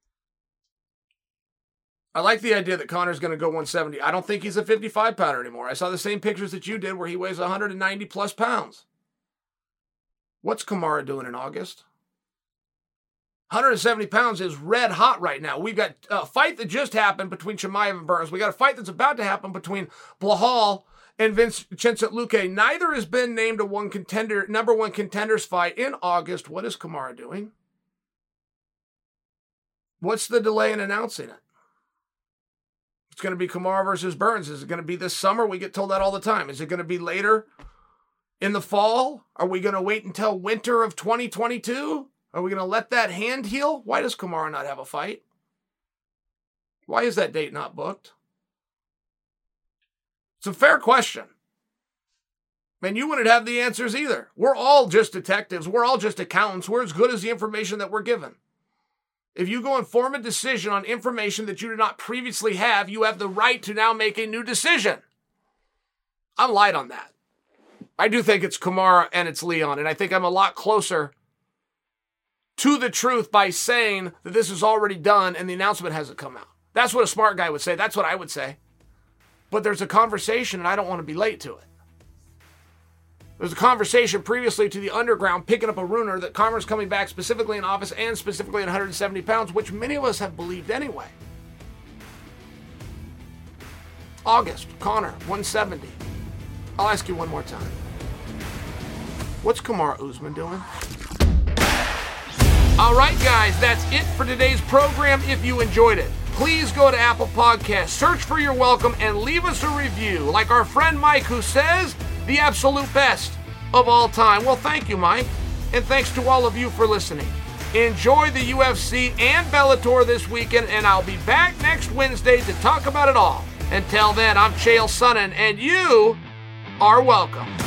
I like the idea that Conor's going to go 170. I don't think he's a 55-pounder anymore. I saw the same pictures that you did where he weighs 190-plus pounds. What's Kamaru doing in August? 170 pounds is red hot right now. We've got a fight that just happened between Chimaev and Burns. We got a fight that's about to happen between Blahal and Vincent Luque. Neither has been named a number one contenders fight in August. What is Kamaru doing? What's the delay in announcing it? It's going to be Kamaru versus Burns. Is it going to be this summer? We get told that all the time. Is it going to be later in the fall? Are we going to wait until winter of 2022? Are we going to let that hand heal? Why does Kamaru not have a fight? Why is that date not booked? It's a fair question. And you wouldn't have the answers either. We're all just detectives. We're all just accountants. We're as good as the information that we're given. If you go and form a decision on information that you did not previously have, you have the right to now make a new decision. I'm light on that. I do think it's Kamaru and it's Leon, and I think I'm a lot closer to the truth by saying that this is already done and the announcement hasn't come out. That's what a smart guy would say. That's what I would say. But there's a conversation, and I don't want to be late to it. There's a conversation previously to the underground picking up a rumor that Conor's coming back specifically in office and specifically at 170 pounds, which many of us have believed anyway. August, Conor, 170. I'll ask you one more time. What's Kamaru Usman doing? All right, guys, that's it for today's program. If you enjoyed it, please go to Apple Podcasts, search for You're Welcome, and leave us a review. Like our friend Mike, who says, the absolute best of all time. Well, thank you, Mike. And thanks to all of you for listening. Enjoy the UFC and Bellator this weekend, and I'll be back next Wednesday to talk about it all. Until then, I'm Chael Sonnen, and you are welcome.